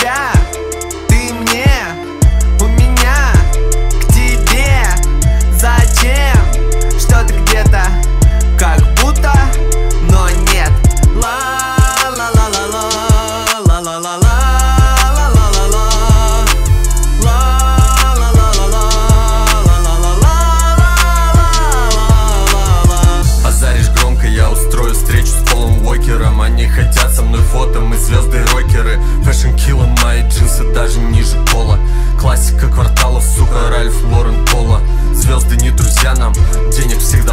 тебя, ты мне, у меня к тебе. Зачем? Что-то где-то как будто, но нет. Ла-ла-ла-ла-ла, ла-ла-ла-ла. Они хотят со мной фото, мы звезды-рокеры. Фэшн килла, мои джинсы даже ниже пола. Классика кварталов, сука, Ральф Лорен Пола. Звезды не друзья нам, денег всегда